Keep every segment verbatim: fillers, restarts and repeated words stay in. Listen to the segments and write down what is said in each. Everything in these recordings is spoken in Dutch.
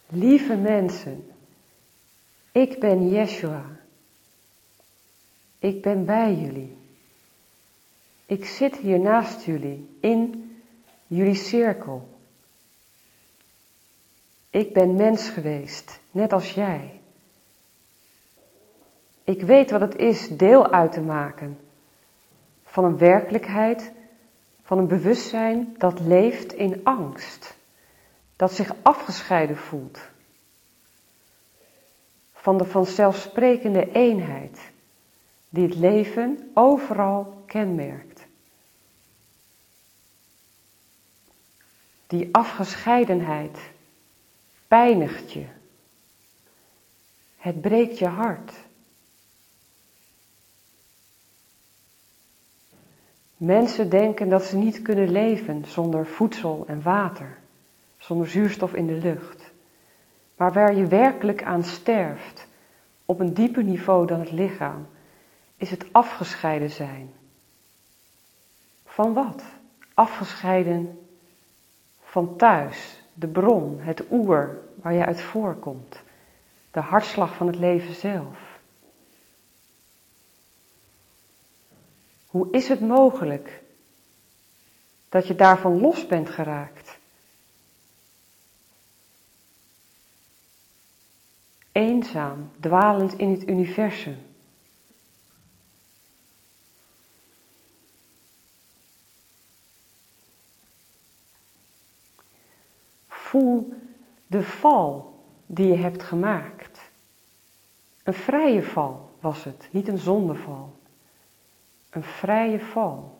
Lieve mensen, ik ben Yeshua. Ik ben bij jullie. Ik zit hier naast jullie, in jullie cirkel. Ik ben mens geweest, net als jij. Ik weet wat het is deel uit te maken van een werkelijkheid, van een bewustzijn dat leeft in angst, dat zich afgescheiden voelt van de vanzelfsprekende eenheid die het leven overal kenmerkt. Die afgescheidenheid pijnigt je. Het breekt je hart. Mensen denken dat ze niet kunnen leven zonder voedsel en water, zonder zuurstof in de lucht. Maar waar je werkelijk aan sterft, op een dieper niveau dan het lichaam, is het afgescheiden zijn. Van wat? Afgescheiden van thuis, de bron, het oer waar je uit voorkomt, de hartslag van het leven zelf. Hoe is het mogelijk dat je daarvan los bent geraakt? Eenzaam, dwalend in het universum. Voel de val die je hebt gemaakt. Een vrije val was het, niet een zondeval. Een vrije val.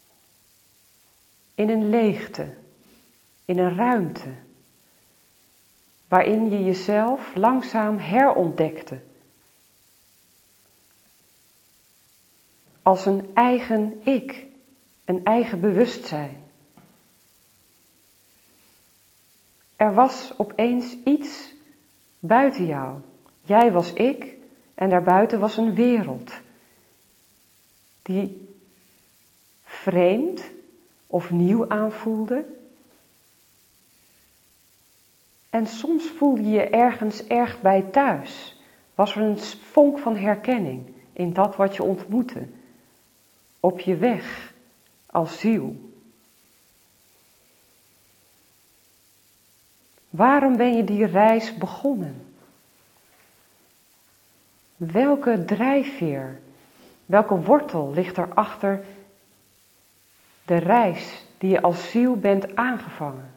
In een leegte, in een ruimte, waarin je jezelf langzaam herontdekte. Als een eigen ik, een eigen bewustzijn. Er was opeens iets buiten jou. Jij was ik en daarbuiten was een wereld. Die vreemd of nieuw aanvoelde. En soms voelde je je ergens erg bij thuis. Was er een vonk van herkenning in dat wat je ontmoette. Op je weg als ziel. Waarom ben je die reis begonnen? Welke drijfveer, welke wortel ligt er achter de reis die je als ziel bent aangevangen?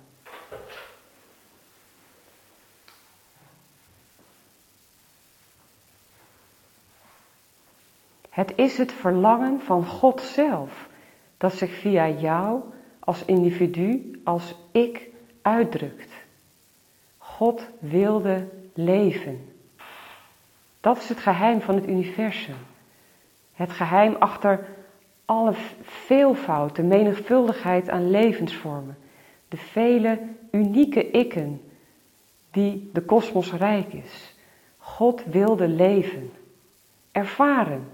Het is het verlangen van God zelf dat zich via jou als individu, als ik uitdrukt. God wilde leven. Dat is het geheim van het universum. Het geheim achter alle veelvoud, de menigvuldigheid aan levensvormen. De vele unieke ikken die de kosmos rijk is. God wilde leven. Ervaren.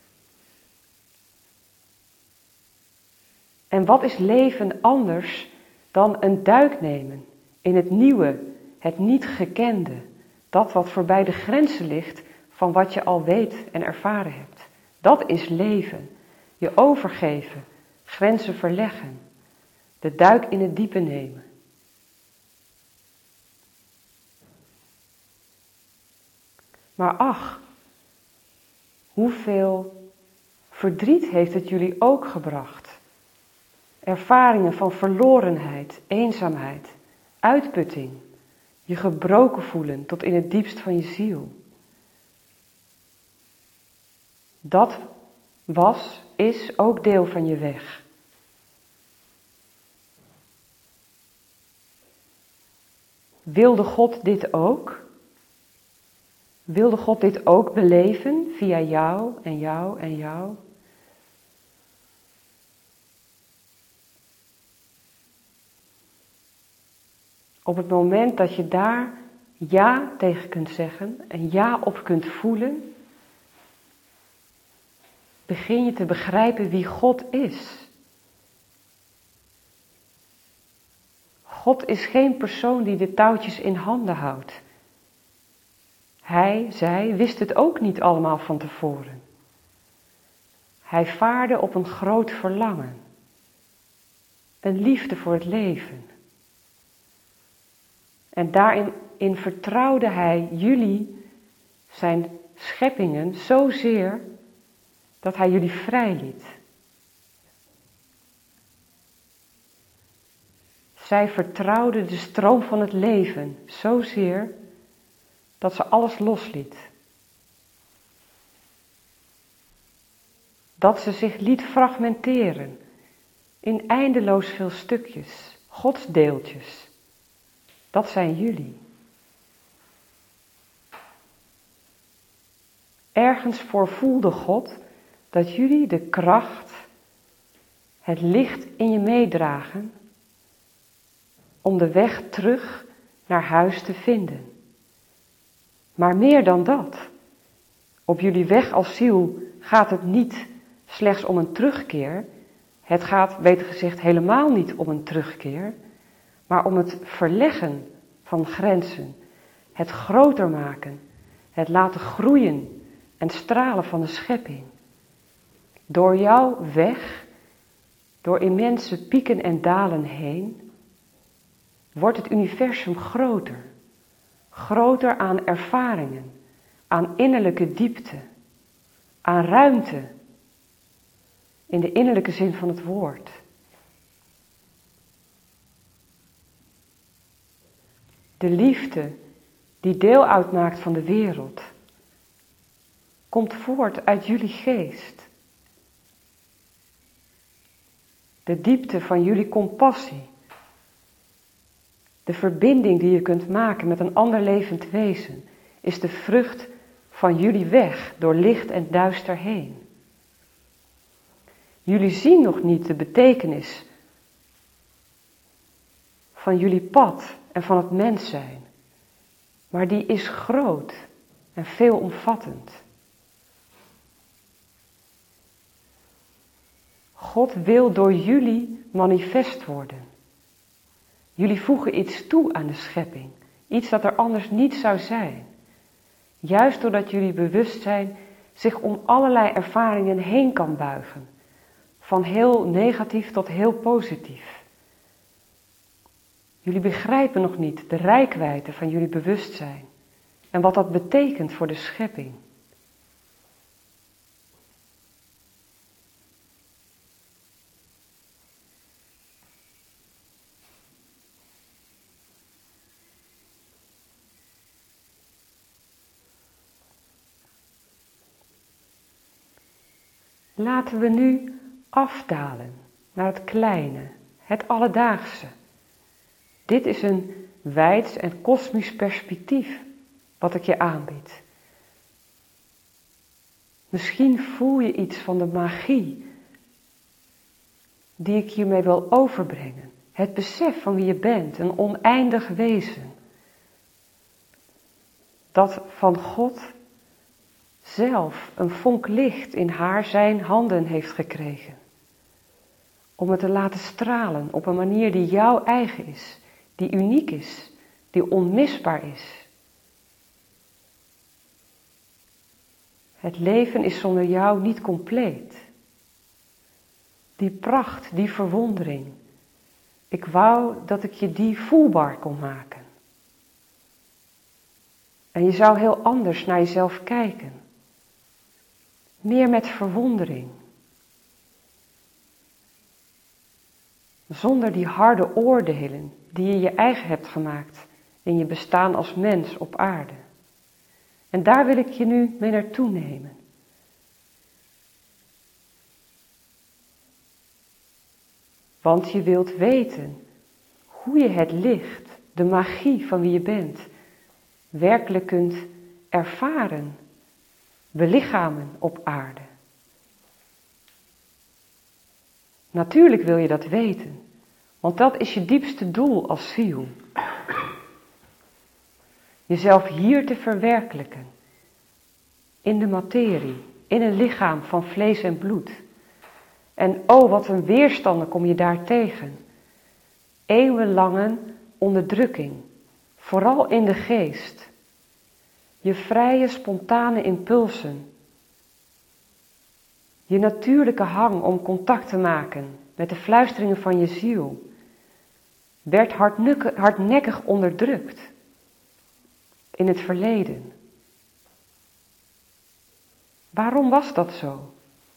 En wat is leven anders dan een duik nemen in het nieuwe, het niet gekende, dat wat voorbij de grenzen ligt van wat je al weet en ervaren hebt. Dat is leven. Je overgeven, grenzen verleggen, de duik in het diepe nemen. Maar ach, hoeveel verdriet heeft het jullie ook gebracht? Ervaringen van verlorenheid, eenzaamheid, uitputting, je gebroken voelen tot in het diepst van je ziel. Dat was, is ook deel van je weg. Wilde God dit ook? Wilde God dit ook beleven via jou en jou en jou? Op het moment dat je daar ja tegen kunt zeggen en ja op kunt voelen, begin je te begrijpen wie God is. God is geen persoon die de touwtjes in handen houdt Hij, zij, wist het ook niet allemaal van tevoren. Hij vaarde op een groot verlangen. Een liefde voor het leven. En daarin in vertrouwde hij jullie, zijn scheppingen, zozeer dat hij jullie vrij liet. Zij vertrouwden de stroom van het leven zozeer dat ze alles losliet. Dat ze zich liet fragmenteren in eindeloos veel stukjes, godsdeeltjes. Dat zijn jullie. Ergens voor voelde God dat jullie de kracht, het licht in je meedragen om de weg terug naar huis te vinden. Maar meer dan dat. Op jullie weg als ziel gaat het niet slechts om een terugkeer. Het gaat, beter gezegd, helemaal niet om een terugkeer, maar om het verleggen van grenzen, het groter maken, het laten groeien en stralen van de schepping. Door jouw weg, door immense pieken en dalen heen, wordt het universum groter. Groter aan ervaringen, aan innerlijke diepte, aan ruimte, in de innerlijke zin van het woord. De liefde die deel uitmaakt van de wereld, komt voort uit jullie geest. De diepte van jullie compassie, de verbinding die je kunt maken met een ander levend wezen, is de vrucht van jullie weg door licht en duister heen. Jullie zien nog niet de betekenis van jullie pad en van het mens zijn, maar die is groot en veelomvattend. God wil door jullie manifest worden. Jullie voegen iets toe aan de schepping, iets dat er anders niet zou zijn. Juist doordat jullie bewustzijn zich om allerlei ervaringen heen kan buigen, van heel negatief tot heel positief. Jullie begrijpen nog niet de reikwijdte van jullie bewustzijn en wat dat betekent voor de schepping. Laten we nu afdalen naar het kleine, het alledaagse. Dit is een wijds en kosmisch perspectief wat ik je aanbied. Misschien voel je iets van de magie die ik hiermee wil overbrengen. Het besef van wie je bent, een oneindig wezen. Dat van God zelf een vonk licht in haar zijn handen heeft gekregen. Om het te laten stralen op een manier die jouw eigen is, die uniek is, die onmisbaar is. Het leven is zonder jou niet compleet. Die pracht, die verwondering. Ik wou dat ik je die voelbaar kon maken. En je zou heel anders naar jezelf kijken. Meer met verwondering. Zonder die harde oordelen die je je eigen hebt gemaakt in je bestaan als mens op aarde. En daar wil ik je nu mee naartoe nemen. Want je wilt weten hoe je het licht, de magie van wie je bent, werkelijk kunt ervaren, belichamen op aarde. Natuurlijk wil je dat weten, want dat is je diepste doel als ziel. Jezelf hier te verwerkelijken, in de materie, in een lichaam van vlees en bloed. En oh, wat een weerstanden kom je daar tegen. Eeuwenlange onderdrukking, vooral in de geest. je vrije, spontane impulsen, je natuurlijke hang om contact te maken met de fluisteringen van je ziel, werd hardnekkig onderdrukt in het verleden. Waarom was dat zo?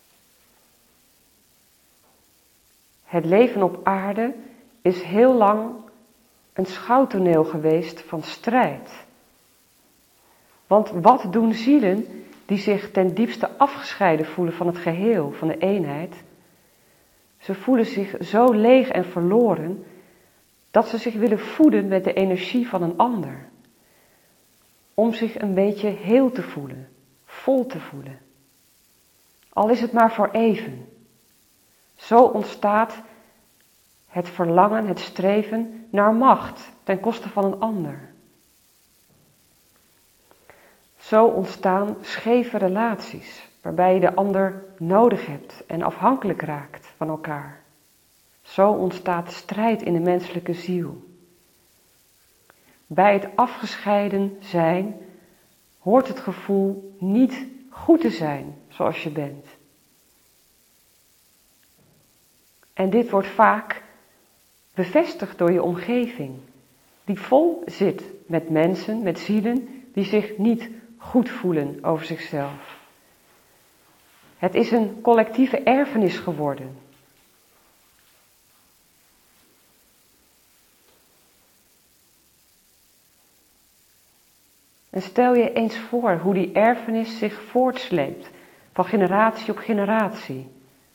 Het leven op aarde is heel lang een schouwtoneel geweest van strijd. Want wat doen zielen die zich ten diepste afgescheiden voelen van het geheel, van de eenheid? Ze voelen zich zo leeg en verloren dat ze zich willen voeden met de energie van een ander. Om zich een beetje heel te voelen, vol te voelen. Al is het maar voor even. Zo ontstaat het verlangen, het streven naar macht ten koste van een ander. Zo ontstaan scheve relaties, waarbij je de ander nodig hebt en afhankelijk raakt van elkaar. Zo ontstaat strijd in de menselijke ziel. Bij het afgescheiden zijn hoort het gevoel niet goed te zijn zoals je bent. En dit wordt vaak bevestigd door je omgeving, die vol zit met mensen, met zielen die zich niet goed voelen over zichzelf. Het is een collectieve erfenis geworden. En stel je eens voor hoe die erfenis zich voortsleept van generatie op generatie.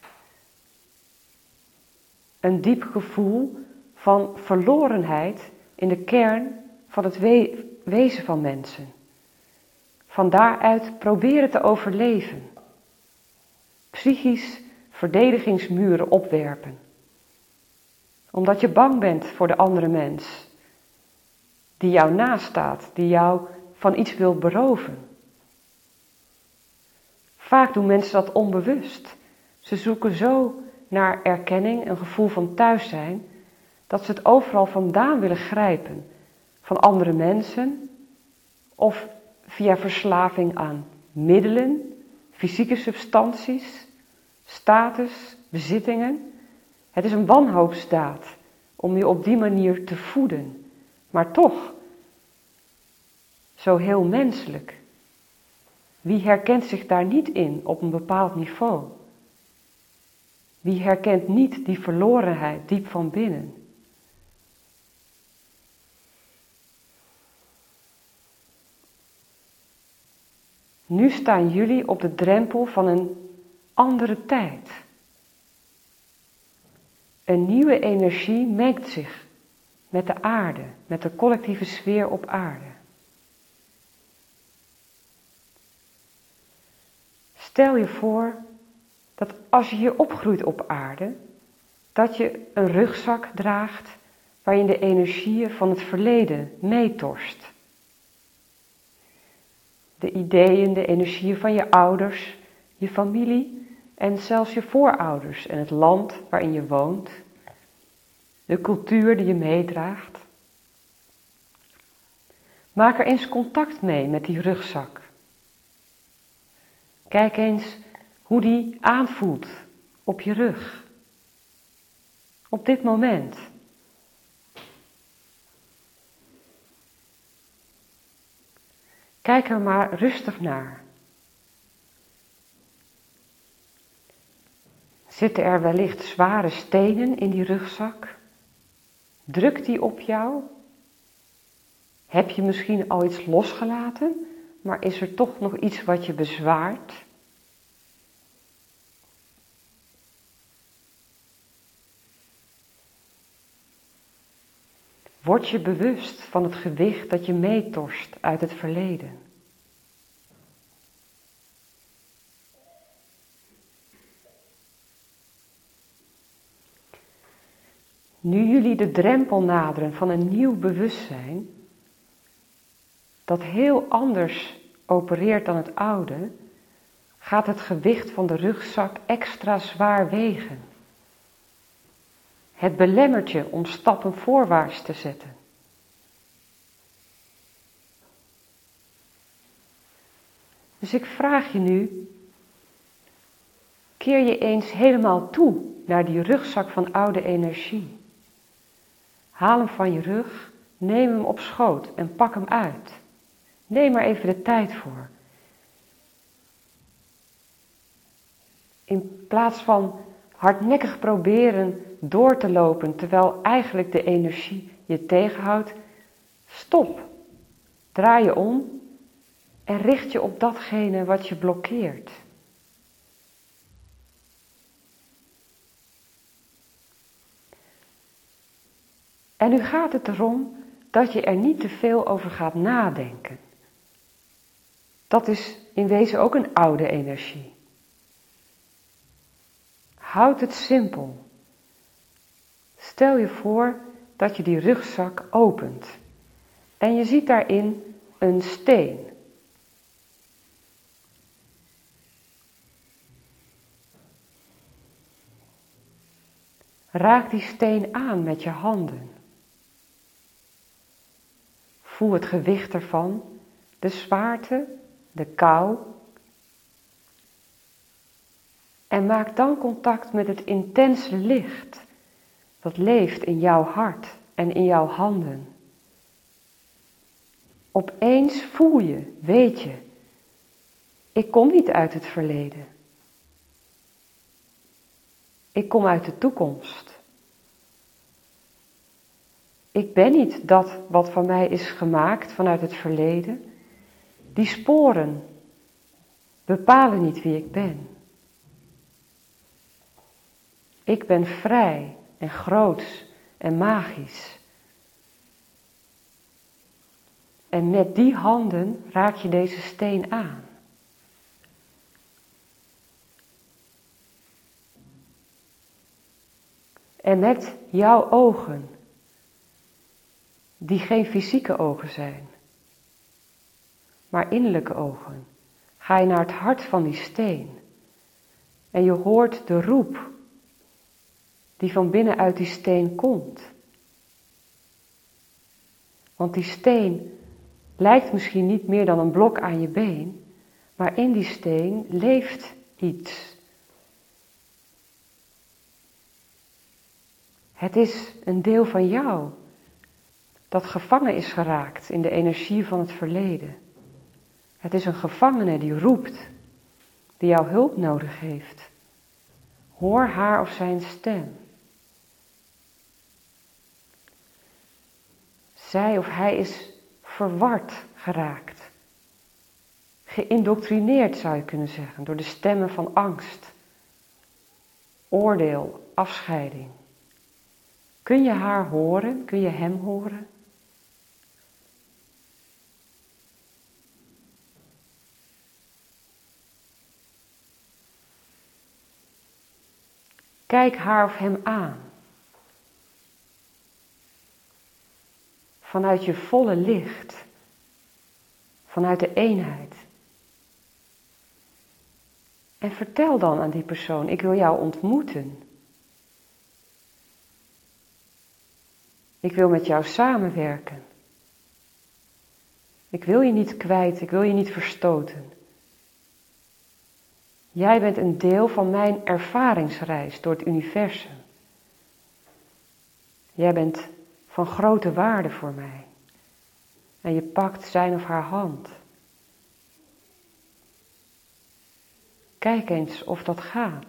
Een diep gevoel van verlorenheid in de kern van het we- wezen van mensen. Van daaruit proberen te overleven. Psychisch verdedigingsmuren opwerpen. Omdat je bang bent voor de andere mens. Die jou nastaat, die jou van iets wil beroven. Vaak doen mensen dat onbewust. Ze zoeken zo naar erkenning, een gevoel van thuis zijn, dat ze het overal vandaan willen grijpen. Van andere mensen of via verslaving aan middelen, fysieke substanties, status, bezittingen. Het is een wanhoopsdaad om je op die manier te voeden. Maar toch, zo heel menselijk. Wie herkent zich daar niet in op een bepaald niveau? Wie herkent niet die verlorenheid diep van binnen? Nu staan jullie op de drempel van een andere tijd. Een nieuwe energie mengt zich met de aarde, met de collectieve sfeer op aarde. Stel je voor dat als je hier opgroeit op aarde, dat je een rugzak draagt waarin de energieën van het verleden meetorst. De ideeën, de energieën van je ouders, je familie en zelfs je voorouders en het land waarin je woont. De cultuur die je meedraagt. Maak er eens contact mee met die rugzak. Kijk eens hoe die aanvoelt op je rug. Op dit moment. Kijk er maar rustig naar. Zitten er wellicht zware stenen in die rugzak? Drukt die op jou? Heb je misschien al iets losgelaten, maar is er toch nog iets wat je bezwaart? Word je bewust van het gewicht dat je meetorst uit het verleden. Nu jullie de drempel naderen van een nieuw bewustzijn, dat heel anders opereert dan het oude, gaat het gewicht van de rugzak extra zwaar wegen. Het belemmert je om stappen voorwaarts te zetten. Dus ik vraag je nu, keer je eens helemaal toe naar die rugzak van oude energie. Haal hem van je rug, neem hem op schoot en pak hem uit. Neem er even de tijd voor. In plaats van hardnekkig proberen door te lopen terwijl eigenlijk de energie je tegenhoudt, stop. Draai je om en richt je op datgene wat je blokkeert. En nu gaat het erom dat je er niet te veel over gaat nadenken. Dat is in wezen ook een oude energie. Houd het simpel. Stel je voor dat je die rugzak opent en je ziet daarin een steen. Raak die steen aan met je handen. Voel het gewicht ervan, de zwaarte, de kou. En maak dan contact met het intense licht dat leeft in jouw hart en in jouw handen. Opeens voel je, weet je, ik kom niet uit het verleden. Ik kom uit de toekomst. Ik ben niet dat wat van mij is gemaakt vanuit het verleden. Die sporen bepalen niet wie ik ben. Ik ben vrij en groots en magisch. En met die handen raak je deze steen aan. En met jouw ogen, die geen fysieke ogen zijn, maar innerlijke ogen, ga je naar het hart van die steen. En je hoort de roep die van binnenuit die steen komt. Want die steen lijkt misschien niet meer dan een blok aan je been, maar in die steen leeft iets. Het is een deel van jou dat gevangen is geraakt in de energie van het verleden. Het is een gevangene die roept, die jouw hulp nodig heeft. Hoor haar of zijn stem. Zij of hij is verward geraakt. Geïndoctrineerd zou je kunnen zeggen, door de stemmen van angst, oordeel, afscheiding. Kun je haar horen? Kun je hem horen? Kijk haar of hem aan. Vanuit je volle licht. Vanuit de eenheid. En vertel dan aan die persoon, ik wil jou ontmoeten. Ik wil met jou samenwerken. Ik wil je niet kwijt, ik wil je niet verstoten. Jij bent een deel van mijn ervaringsreis door het universum. Jij bent van grote waarde voor mij. En je pakt zijn of haar hand. Kijk eens of dat gaat.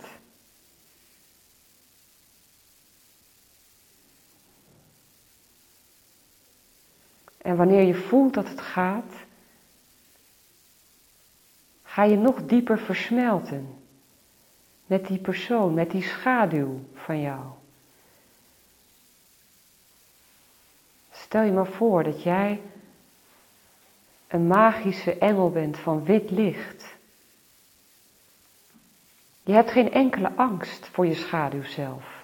En wanneer je voelt dat het gaat, ga je nog dieper versmelten met die persoon, met die schaduw van jou. Stel je maar voor dat jij een magische engel bent van wit licht. Je hebt geen enkele angst voor je schaduw zelf.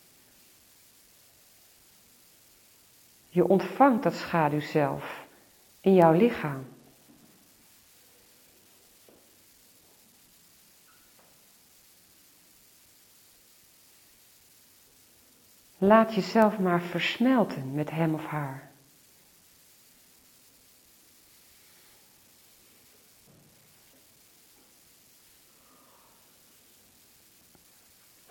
Je ontvangt dat schaduw zelf in jouw lichaam. Laat jezelf maar versmelten met hem of haar.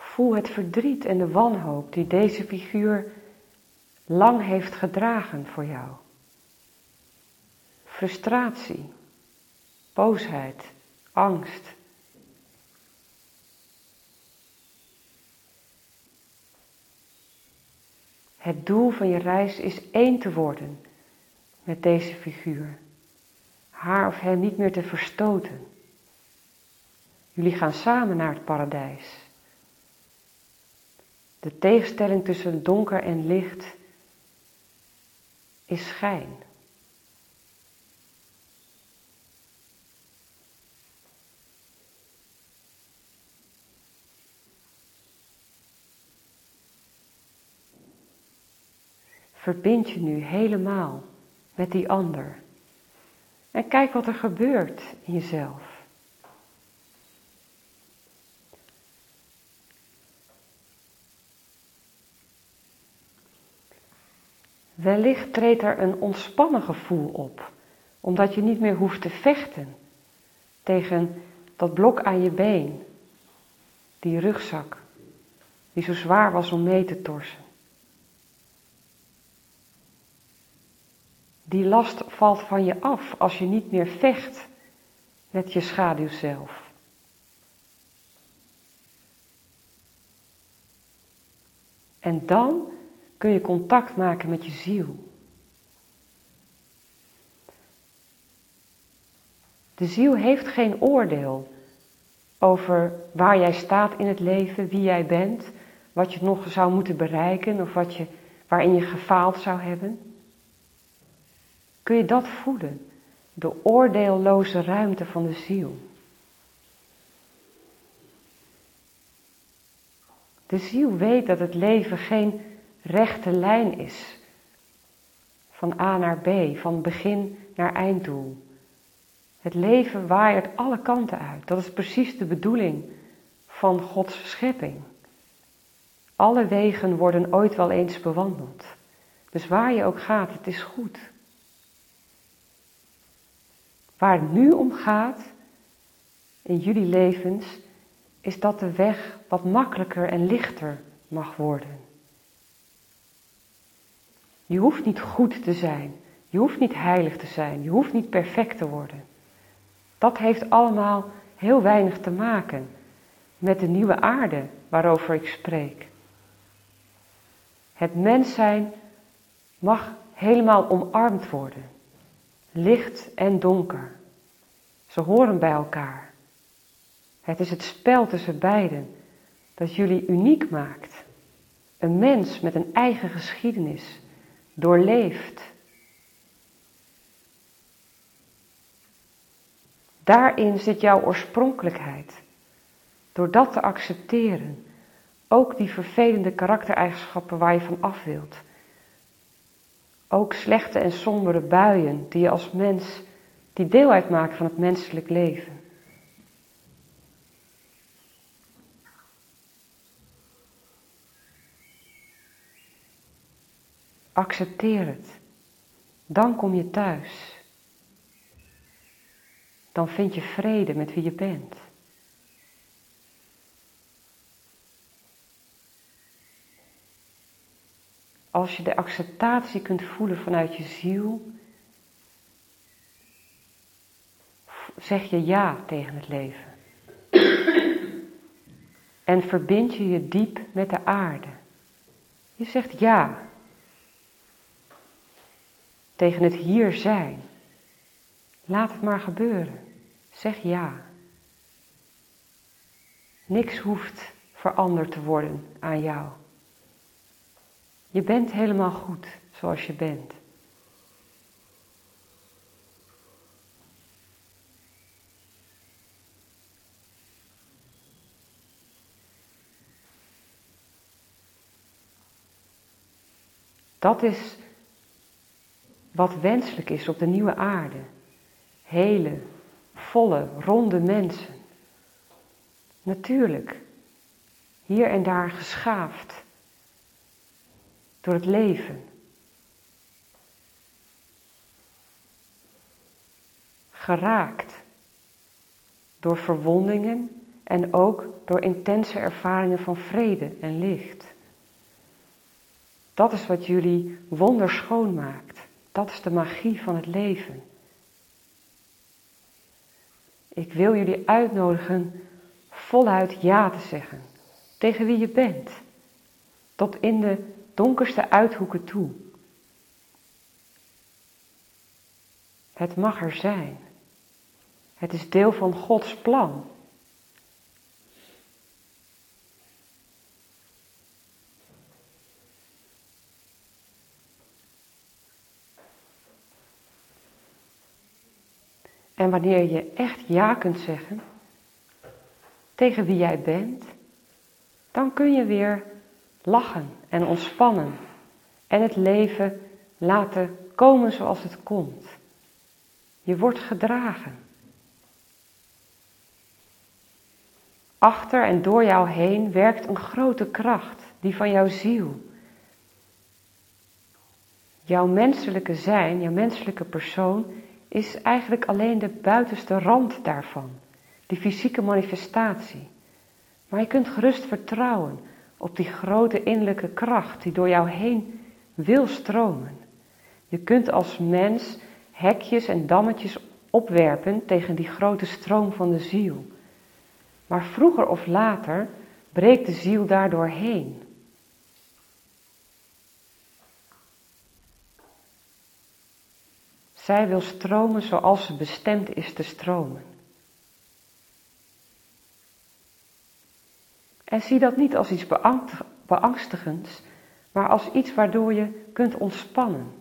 Voel het verdriet en de wanhoop die deze figuur lang heeft gedragen voor jou. Frustratie, boosheid, angst. Het doel van je reis is één te worden met deze figuur. Haar of hem niet meer te verstoten. Jullie gaan samen naar het paradijs. De tegenstelling tussen donker en licht is schijn. Verbind je nu helemaal met die ander. En kijk wat er gebeurt in jezelf. Wellicht treedt er een ontspannen gevoel op, omdat je niet meer hoeft te vechten tegen dat blok aan je been, die rugzak, die zo zwaar was om mee te torsen. Die last valt van je af als je niet meer vecht met je schaduw zelf. En dan kun je contact maken met je ziel. De ziel heeft geen oordeel over waar jij staat in het leven, wie jij bent, wat je nog zou moeten bereiken of wat je, waarin je gefaald zou hebben. Kun je dat voelen? De oordeelloze ruimte van de ziel. De ziel weet dat het leven geen rechte lijn is. Van A naar B, van begin naar einddoel. Het leven waait alle kanten uit. Dat is precies de bedoeling van Gods schepping. Alle wegen worden ooit wel eens bewandeld. Dus waar je ook gaat, het is goed. Waar het nu om gaat, in jullie levens, is dat de weg wat makkelijker en lichter mag worden. Je hoeft niet goed te zijn, je hoeft niet heilig te zijn, je hoeft niet perfect te worden. Dat heeft allemaal heel weinig te maken met de nieuwe aarde waarover ik spreek. Het mens zijn mag helemaal omarmd worden. Licht en donker. Ze horen bij elkaar. Het is het spel tussen beiden dat jullie uniek maakt. Een mens met een eigen geschiedenis, doorleefd. Daarin zit jouw oorspronkelijkheid. Door dat te accepteren, ook die vervelende karaktereigenschappen waar je van af wilt. Ook slechte en sombere buien die je als mens, die deel uitmaken van het menselijk leven. Accepteer het. Dan kom je thuis. Dan vind je vrede met wie je bent. Als je de acceptatie kunt voelen vanuit je ziel, zeg je ja tegen het leven. En verbind je je diep met de aarde. Je zegt ja. Tegen het hier zijn. Laat het maar gebeuren. Zeg ja. Niks hoeft veranderd te worden aan jou. Je bent helemaal goed zoals je bent. Dat is wat wenselijk is op de nieuwe aarde. Hele, volle, ronde mensen. Natuurlijk, hier en daar geschaafd door het leven. Geraakt door verwondingen En ook door intense ervaringen van vrede en licht. Dat is wat jullie wonderschoon maakt. Dat is de magie van het leven. Ik wil jullie uitnodigen voluit ja te zeggen. Tegen wie je bent. Tot in de donkerste uithoeken toe. Het mag er zijn. Het is deel van Gods plan. En wanneer je echt ja kunt zeggen tegen wie jij bent, dan kun je weer lachen en ontspannen en het leven laten komen zoals het komt. Je wordt gedragen. Achter en door jou heen werkt een grote kracht, die van jouw ziel. Jouw menselijke zijn, jouw menselijke persoon, is eigenlijk alleen de buitenste rand daarvan, die fysieke manifestatie. Maar je kunt gerust vertrouwen op die grote innerlijke kracht die door jou heen wil stromen. Je kunt als mens hekjes en dammetjes opwerpen tegen die grote stroom van de ziel. Maar vroeger of later breekt de ziel daardoor heen. Zij wil stromen zoals ze bestemd is te stromen. En zie dat niet als iets beangstigends, maar als iets waardoor je kunt ontspannen.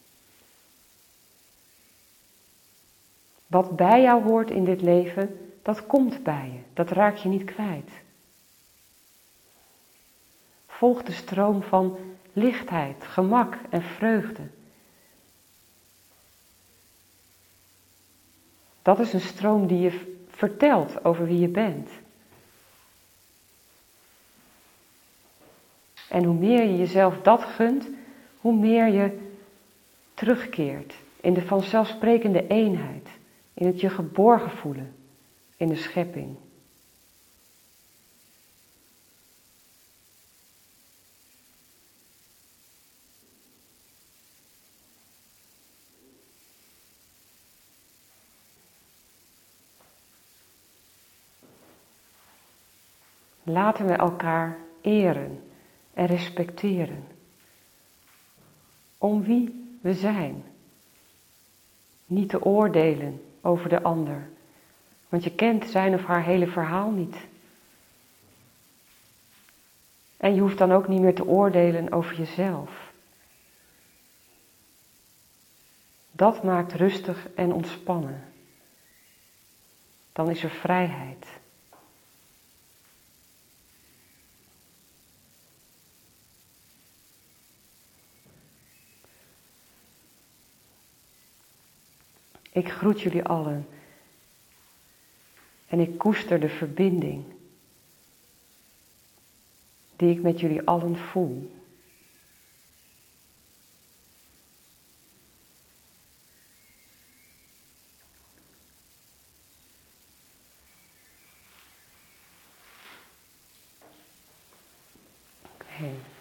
Wat bij jou hoort in dit leven, dat komt bij je, dat raak je niet kwijt. Volg de stroom van lichtheid, gemak en vreugde. Dat is een stroom die je vertelt over wie je bent. En hoe meer je jezelf dat gunt, hoe meer je terugkeert in de vanzelfsprekende eenheid, in het je geborgen voelen in de schepping. Laten we elkaar eren en respecteren. Om wie we zijn. Niet te oordelen over de ander. Want je kent zijn of haar hele verhaal niet. En je hoeft dan ook niet meer te oordelen over jezelf. Dat maakt rustig en ontspannen. Dan is er vrijheid. Ik groet jullie allen en ik koester de verbinding die ik met jullie allen voel. Okay.